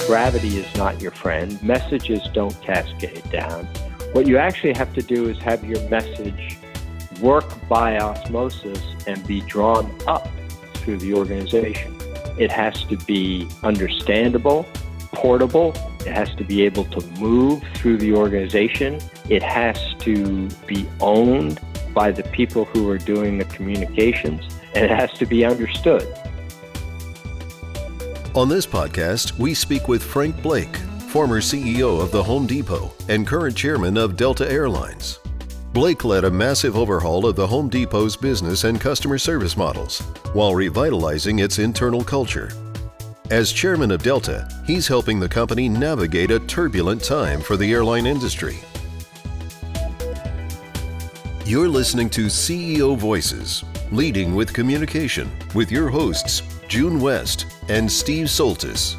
Gravity is not your friend. Messages don't cascade down. What you actually have to do is have your message work by osmosis and be drawn up through the organization. It has to be understandable, portable. It has to be able to move through the organization. It has to be owned by the people who are doing the communications, and it has to be understood. On this podcast, we speak with Frank Blake, former CEO of the Home Depot and current chairman of Delta Airlines. Blake led a massive overhaul of the Home Depot's business and customer service models while revitalizing its internal culture. As chairman of Delta, he's helping the company navigate a turbulent time for the airline industry. You're listening to CEO Voices, Leading with Communication, with your hosts, June West and Steve Soltis.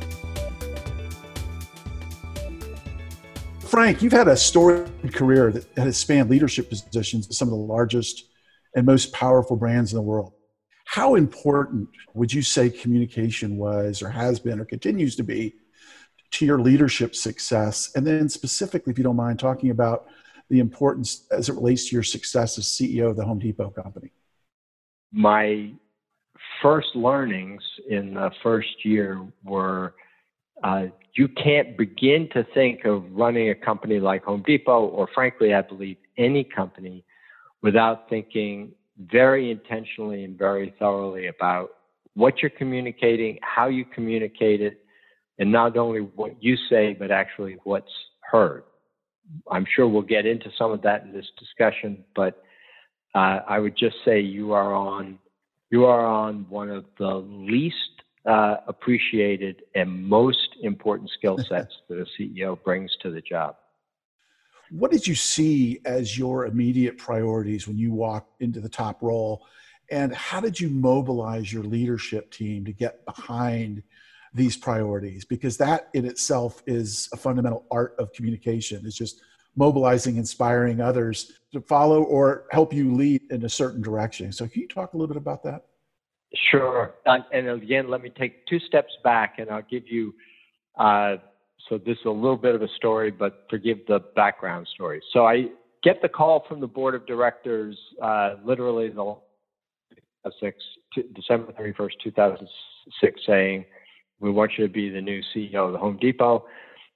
Frank, you've had a storied career that has spanned leadership positions at some of the largest and most powerful brands in the world. How important would you say communication was or has been or continues to be to your leadership success? And then specifically, if you don't mind, talking about the importance as it relates to your success as CEO of the Home Depot company. My first learnings in the first year were you can't begin to think of running a company like Home Depot, or frankly, I believe any company, without thinking very intentionally and very thoroughly about what you're communicating, how you communicate it, and not only what you say, but actually what's heard. I'm sure we'll get into some of that in this discussion, but I would just say you are on one of the least appreciated and most important skill sets that a CEO brings to the job. What did you see as your immediate priorities when you walked into the top role? And how did you mobilize your leadership team to get behind these priorities? Because that in itself is a fundamental art of communication. It's just mobilizing, inspiring others to follow or help you lead in a certain direction. So can you talk a little bit about that? Sure. And again, let me take two steps back and I'll give you, so this is a little bit of a story, but forgive the background story. So I get the call from the board of directors, literally December 31st, 2006, saying, we want you to be the new CEO of the Home Depot.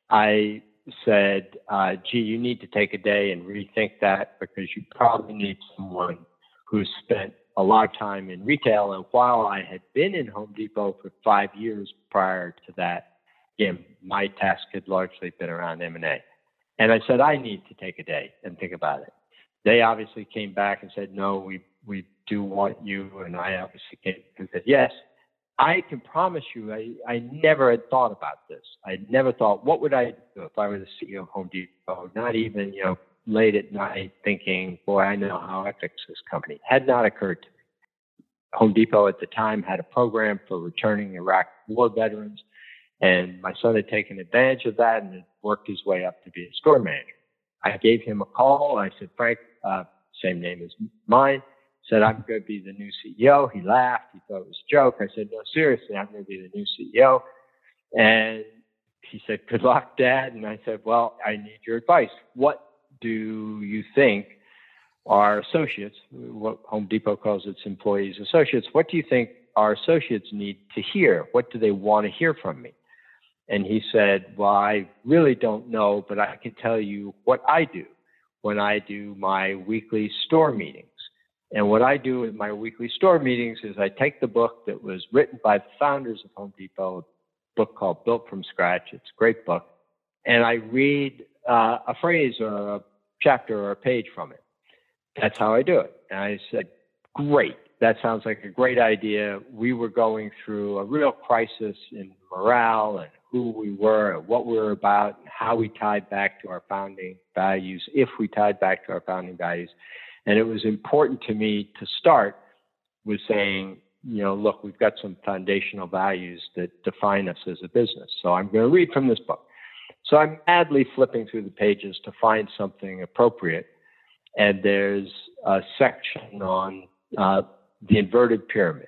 I said, gee, you need to take a day and rethink that because you probably need someone who's spent a lot of time in retail. And while I had been in Home Depot for 5 years prior to that, again, my task had largely been around M&A. And I said, I need to take a day and think about it. They obviously came back and said, no, we do want you. And I obviously came and said, yes. I can promise you, I never had thought about this. I never thought, what would I do if I were the CEO of Home Depot? Not even, late at night thinking, boy, I know how I fix this company. Had not occurred to me. Home Depot at the time had a program for returning Iraq war veterans, and my son had taken advantage of that and had worked his way up to be a store manager. I gave him a call. I said, Frank, same name as mine, said, I'm going to be the new CEO. He laughed. He thought it was a joke. I said, no, seriously, I'm going to be the new CEO. And he said, good luck, Dad. And I said, well, I need your advice. What do you think our associates, what Home Depot calls its employees, associates, what do you think our associates need to hear? What do they want to hear from me? And he said, well, I really don't know, but I can tell you what I do when I do my weekly store meetings. And what I do with my weekly store meetings is I take the book that was written by the founders of Home Depot, a book called Built from Scratch. It's a great book. And I read a phrase or a chapter or a page from it. That's how I do it. And I said, great. That sounds like a great idea. We were going through a real crisis in morale and who we were and what we were about and how we tied back to our founding values, if we tied back to our founding values. And it was important to me to start with saying, look, we've got some foundational values that define us as a business. So I'm going to read from this book. So I'm madly flipping through the pages to find something appropriate. And there's a section on the inverted pyramid.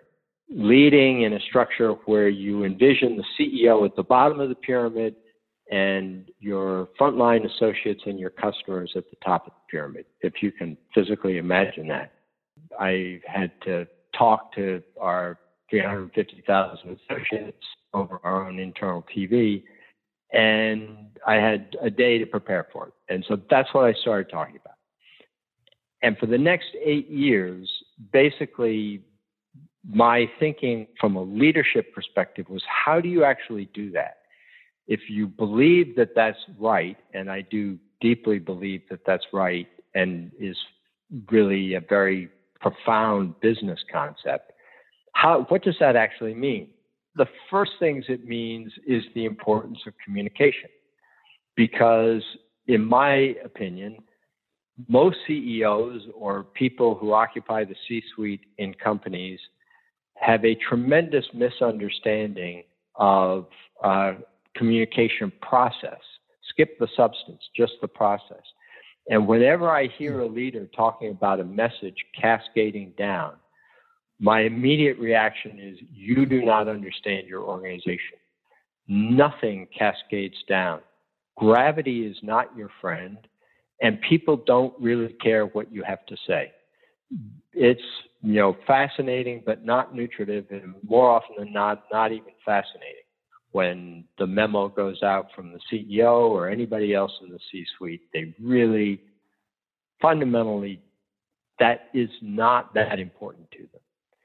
leading in a structure where you envision the CEO at the bottom of the pyramid and your frontline associates and your customers at the top of the pyramid, if you can physically imagine that. I had to talk to our 350,000 associates over our own internal TV, and I had a day to prepare for it. And so that's what I started talking about. And for the next 8 years, basically, my thinking from a leadership perspective was, how do you actually do that? If you believe that that's right, and I do deeply believe that that's right and is really a very profound business concept, what does that actually mean? The first things it means is the importance of communication. Because in my opinion, most CEOs or people who occupy the C-suite in companies have a tremendous misunderstanding of communication process. Skip the substance, just the process. And whenever I hear a leader talking about a message cascading down, my immediate reaction is, you do not understand your organization. Nothing cascades down. Gravity is not your friend, and people don't really care what you have to say. It's, fascinating, but not nutritive, and more often than not even fascinating. When the memo goes out from the CEO or anybody else in the C-suite, they really, fundamentally, that is not that important to them.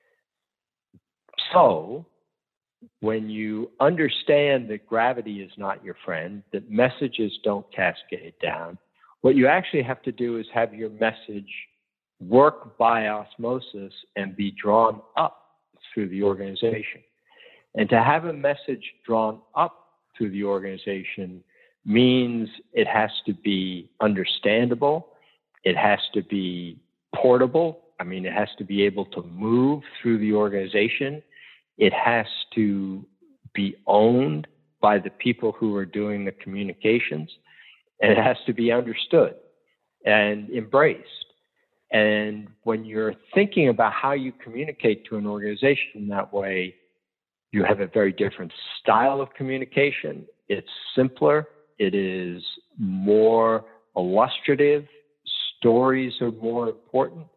So, when you understand that gravity is not your friend, that messages don't cascade down, what you actually have to do is have your message work by osmosis and be drawn up through the organization. And to have a message drawn up through the organization means it has to be understandable, it has to be portable, it has to be able to move through the organization, it has to be owned by the people who are doing the communications, and it has to be understood and embraced. And when you're thinking about how you communicate to an organization that way, you have a very different style of communication. It's simpler. It is more illustrative. Stories are more important.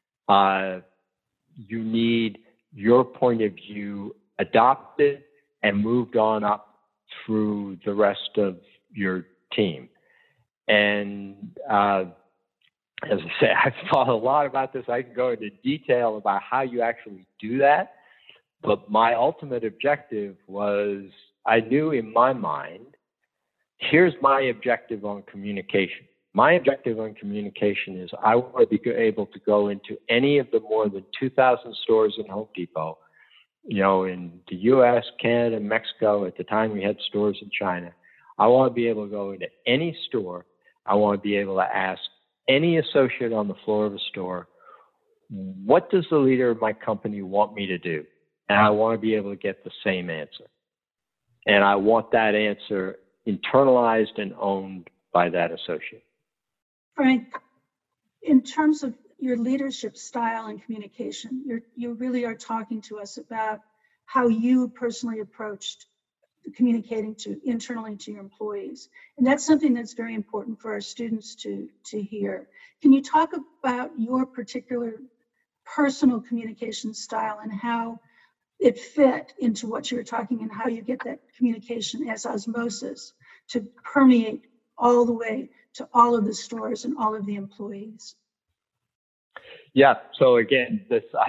You need your point of view adopted and moved on up through the rest of your team. And as I say, I've thought a lot about this. I can go into detail about how you actually do that. But my ultimate objective was, I knew in my mind, here's my objective on communication. My objective on communication is I want to be able to go into any of the more than 2,000 stores in Home Depot, in the U.S., Canada, Mexico. At the time, we had stores in China. I want to be able to go into any store. I want to be able to ask any associate on the floor of a store, what does the leader of my company want me to do? And I want to be able to get the same answer. And I want that answer internalized and owned by that associate. Frank, in terms of your leadership style and communication, you really are talking to us about how you personally approached communicating internally to your employees. And that's something that's very important for our students to hear. Can you talk about your particular personal communication style and how it fit into what you were talking and how you get that communication as osmosis to permeate all the way to all of the stores and all of the employees? Yeah. So again,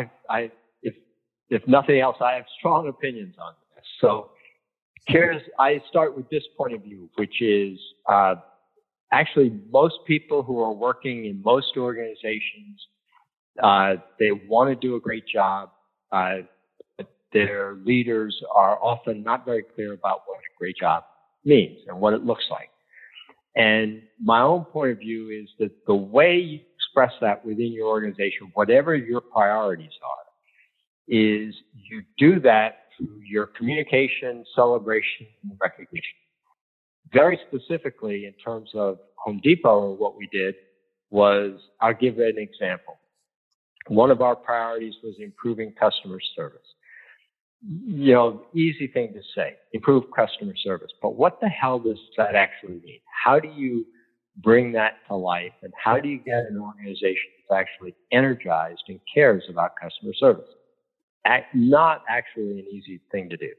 if nothing else, I have strong opinions on this. So I start with this point of view, which is actually most people who are working in most organizations, they want to do a great job. But their leaders are often not very clear about what a great job means and what it looks like. And my own point of view is that the way you express that within your organization, whatever your priorities are, is you do that through your communication, celebration, and recognition. Very specifically, in terms of Home Depot, what we did was, I'll give an example. One of our priorities was improving customer service. easy thing to say, improve customer service. But what the hell does that actually mean? How do you bring that to life? And how do you get an organization that's actually energized and cares about customer service? Not actually an easy thing to do.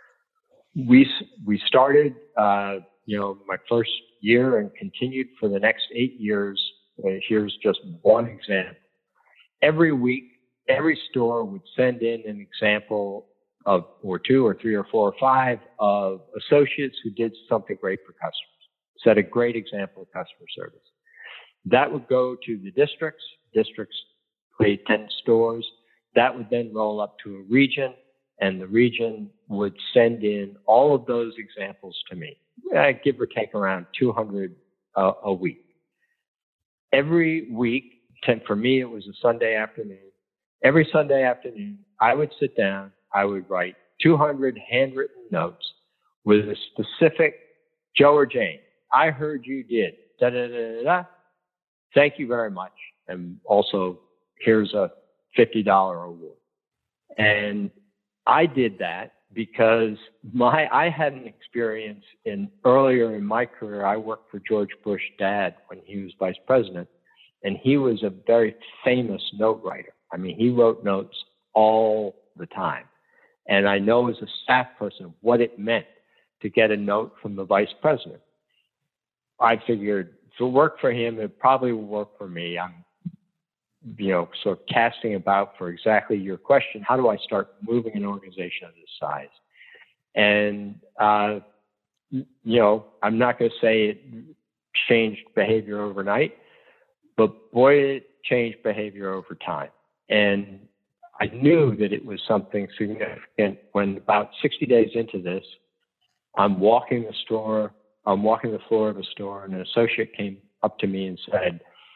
We started, my first year and continued for the next 8 years. Here's just one example. Every week, every store would send in an example of, or 2 or 3 or 4 or 5 of associates who did something great for customers, set a great example of customer service. That would go to the districts. Districts create 10 stores. That would then roll up to a region, and the region would send in all of those examples to me. Give or take around 200 a week. Every week, for me, it was a Sunday afternoon. Every Sunday afternoon, I would sit down, I would write 200 handwritten notes with a specific Joe or Jane. I heard you did, da da da da da. Thank you very much. And also, here's a $50 award. And I did that because I had an experience earlier in my career. I worked for George Bush's dad when he was vice president, and he was a very famous note writer. I mean, he wrote notes all the time. And I know as a staff person what it meant to get a note from the vice president. I figured if it worked for him, it probably would work for me. I'm, sort of casting about for exactly your question. How do I start moving an organization of this size? And, I'm not going to say it changed behavior overnight, but boy, it changed behavior over time. And I knew that it was something significant when about 60 days into this, I'm walking the floor of a store, and an associate came up to me and said,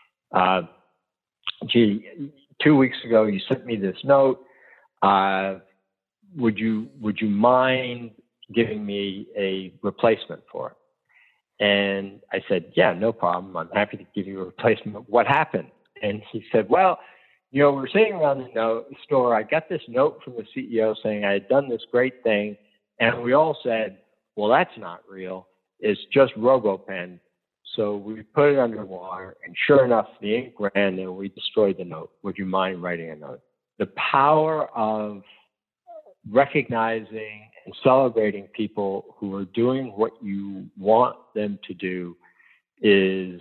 gee, 2 weeks ago, you sent me this note. Would you mind giving me a replacement for it? And I said, yeah, no problem. I'm happy to give you a replacement. What happened? And he said, well, we're sitting around the store. I got this note from the CEO saying I had done this great thing. And we all said, well, that's not real. It's just RoboPen. So we put it underwater, and sure enough, the ink ran, and we destroyed the note. Would you mind writing a note? The power of recognizing and celebrating people who are doing what you want them to do is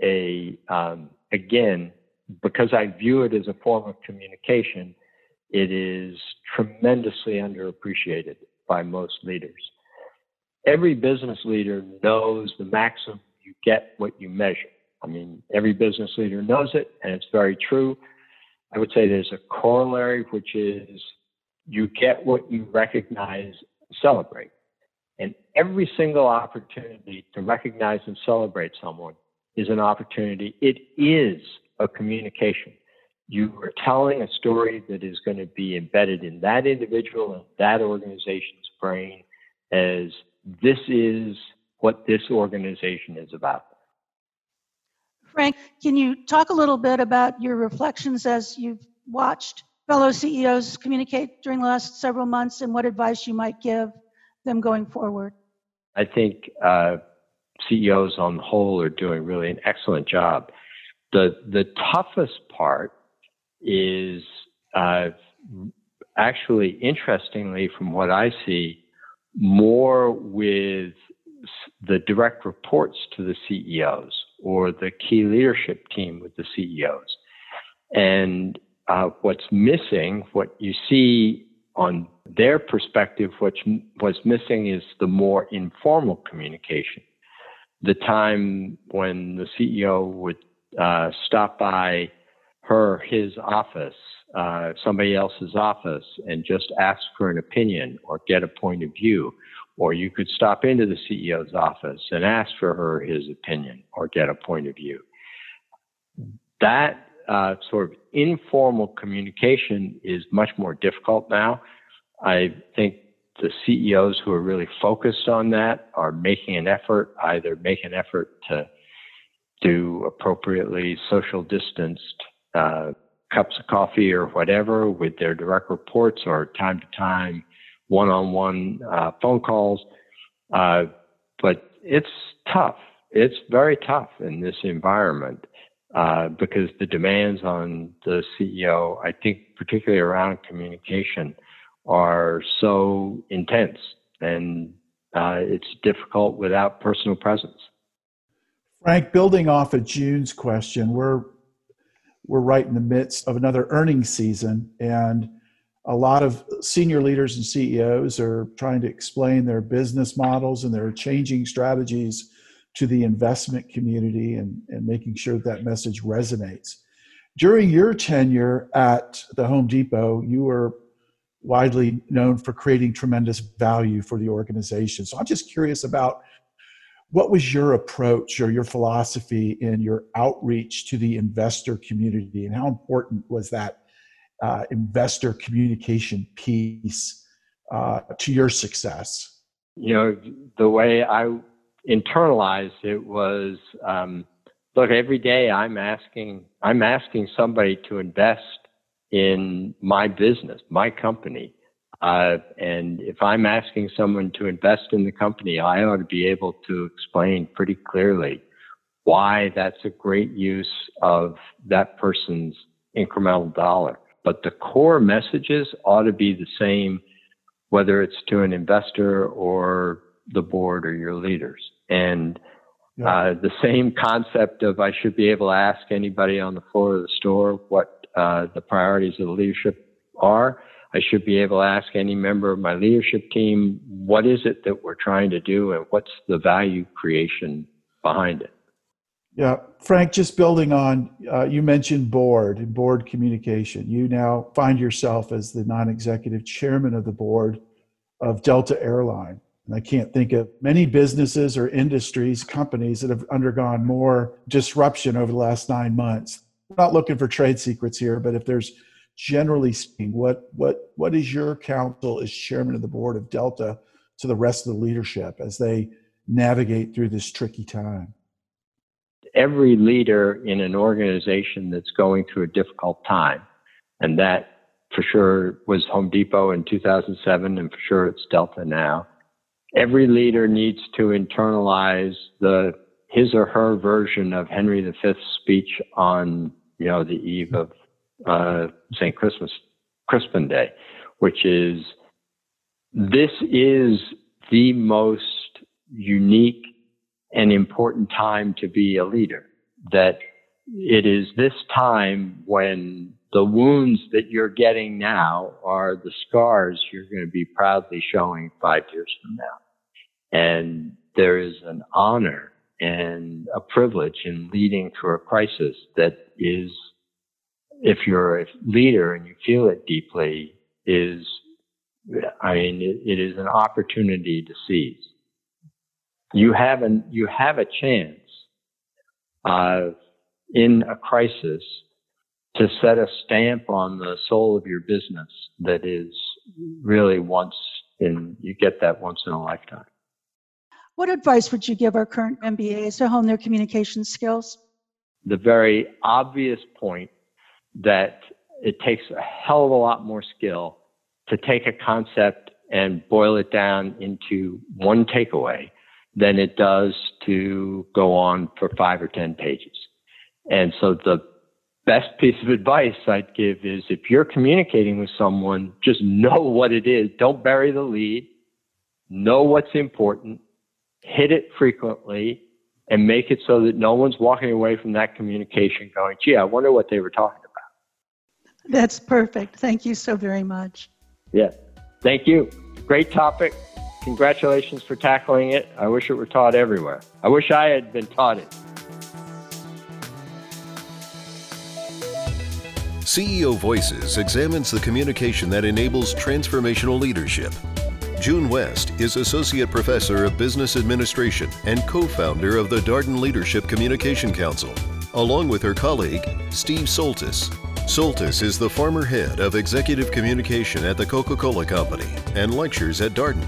again, because I view it as a form of communication, it is tremendously underappreciated by most leaders. Every business leader knows the maxim, you get what you measure. I mean, every business leader knows it, and it's very true. I would say there's a corollary, which is you get what you recognize and celebrate. And every single opportunity to recognize and celebrate someone is an opportunity. It is a communication. You are telling a story that is going to be embedded in that individual and that organization's brain as this is what this organization is about. Frank, can you talk a little bit about your reflections as you've watched fellow CEOs communicate during the last several months, and what advice you might give them going forward? I think CEOs on the whole are doing really an excellent job. The toughest part is actually, interestingly, from what I see, more with the direct reports to the CEOs or the key leadership team with the CEOs. And what's missing, what you see on their perspective, what's missing is the more informal communication. The time when the CEO would stop by his office, somebody else's office, and just ask for an opinion or get a point of view. Or you could stop into the CEO's office and ask for his opinion or get a point of view. That sort of informal communication is much more difficult now. I think the CEOs who are really focused on that are making an effort, either make an effort to do appropriately social distanced cups of coffee or whatever with their direct reports, or time to time one-on-one phone calls. But it's tough. It's very tough in this environment because the demands on the CEO, I think particularly around communication, are so intense, and it's difficult without personal presence. Frank, building off of June's question, we're right in the midst of another earnings season, and a lot of senior leaders and CEOs are trying to explain their business models and their changing strategies to the investment community and making sure that message resonates. During your tenure at the Home Depot, you were widely known for creating tremendous value for the organization. So I'm just curious about what was your approach or your philosophy in your outreach to the investor community, and how important was that investor communication piece to your success? The way I internalized it was, look, every day I'm asking somebody to invest in my business, my company. And if I'm asking someone to invest in the company, I ought to be able to explain pretty clearly why that's a great use of that person's incremental dollar. But the core messages ought to be the same, whether it's to an investor or the board or your leaders. And the same concept of I should be able to ask anybody on the floor of the store what the priorities of the leadership are. I should be able to ask any member of my leadership team, what is it that we're trying to do and what's the value creation behind it? Yeah, Frank, just building on, you mentioned board communication. You now find yourself as the non-executive chairman of the board of Delta Airline. And I can't think of many businesses or industries, companies that have undergone more disruption over the last 9 months. I'm not looking for trade secrets here, but if there's generally speaking, what is your counsel as chairman of the board of Delta to the rest of the leadership as they navigate through this tricky time? Every leader in an organization that's going through a difficult time, and that for sure was Home Depot in 2007, and for sure it's Delta now. Every leader needs to internalize his or her version of Henry V's speech on the eve of St. Crispin Day, which is, this is the most unique and important time to be a leader. That it is this time when the wounds that you're getting now are the scars you're going to be proudly showing 5 years from now. And there is an honor and a privilege in leading through a crisis that is, if you're a leader and you feel it deeply, it is an opportunity to seize. You have a chance in a crisis to set a stamp on the soul of your business that is really you get that once in a lifetime. What advice would you give our current MBAs to hone their communication skills? The very obvious point that it takes a hell of a lot more skill to take a concept and boil it down into one takeaway than it does to go on for 5 or 10 pages. And so the best piece of advice I'd give is, if you're communicating with someone, just know what it is. Don't bury the lead. Know what's important. Hit it frequently and make it so that no one's walking away from that communication going, gee, I wonder what they were talking about. That's perfect. Thank you so very much. Yeah. Thank you. Great topic. Congratulations for tackling it. I wish it were taught everywhere. I wish I had been taught it. CEO Voices examines the communication that enables transformational leadership. June West is Associate Professor of Business Administration and co-founder of the Darden Leadership Communication Council, along with her colleague, Steve Soltis. Soltis is the former head of executive communication at the Coca-Cola Company and lectures at Darden.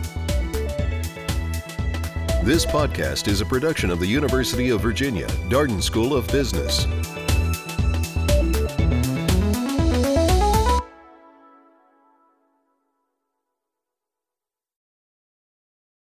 This podcast is a production of the University of Virginia Darden School of Business.